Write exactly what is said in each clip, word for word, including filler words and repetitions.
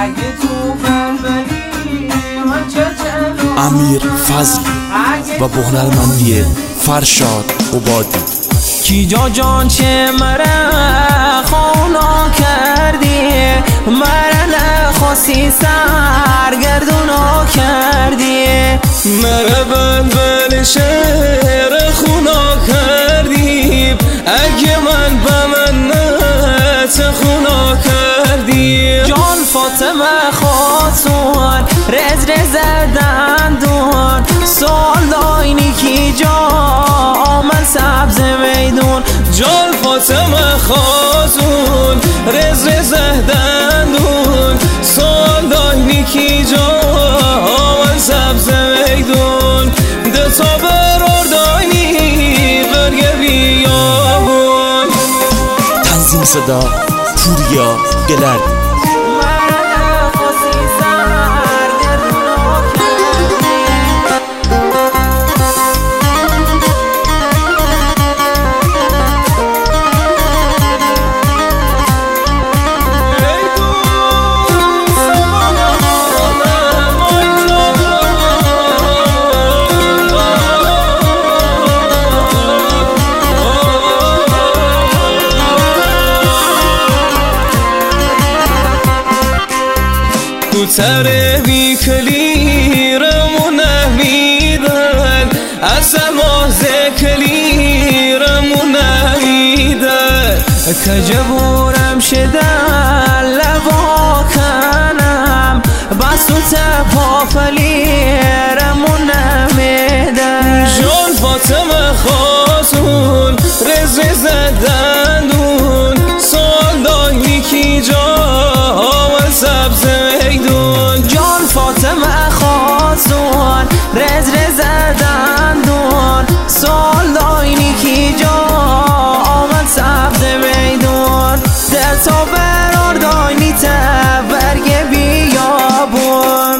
امیر فضل و با هنرمندی فرشاد عبادی. کی جا جان چه مرا خونا کردی، مرا نخواستی سرگردونا کردی، مرا بلبل شهر خونا کردی، اگه من به منت خونا کردی. جان فاطمه خاتون رز رز دندون، سال داینی کی جا آمد سبز میدون. جان فاطمه خاتون رز رز دندون، سال داینی کی جا آمد سبز میدون. ده تا برار داینی برگه بیابون. تنظیم صدا پوریا گلرد. کوتره بی کلیرمو نمیدن، اصلا مازه کلیرمو نمیدن. کجا بورم شدن لبا کنم، بس تو تپا فلیرمو نمیدن. جان فاطمه خاتون رز رز دندون، سال داینی کی جا آمد سبز میدون. جان فاطمه خاتون رز رز دندون، سال داینی کی جا آمد سبز میدون. ده تا برار داینی تا برگ بیابون.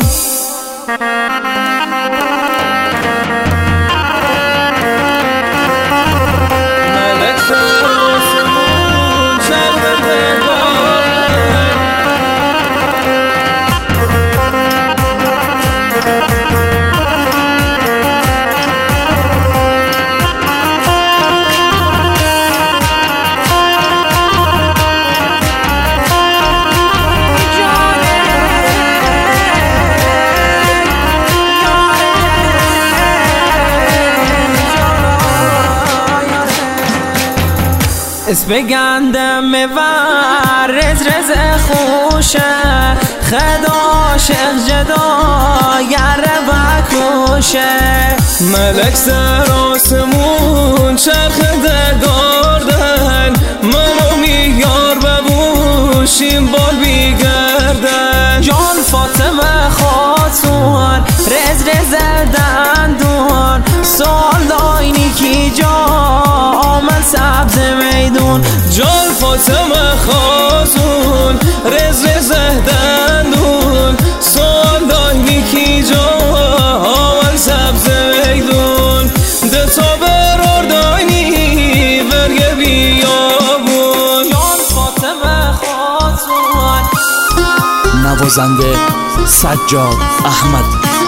اسم گندم ور رز رز خوشه، خدا شخ جدا گر بکوشه. ملک سر آسمون چرخده گاردن، منو میار ببوشیم بال بیگردن. جان فاطمه خاتون رز رز دندون، سال داینی کی جا آمد سبز میدون. جان فاطمه خاتون رز رز دندون، سال داینی کی جا آمد سبز میدون. ده تا برار داینی برگه بیابون. جان فاطمه خاتون نوازنده سجاد احمد.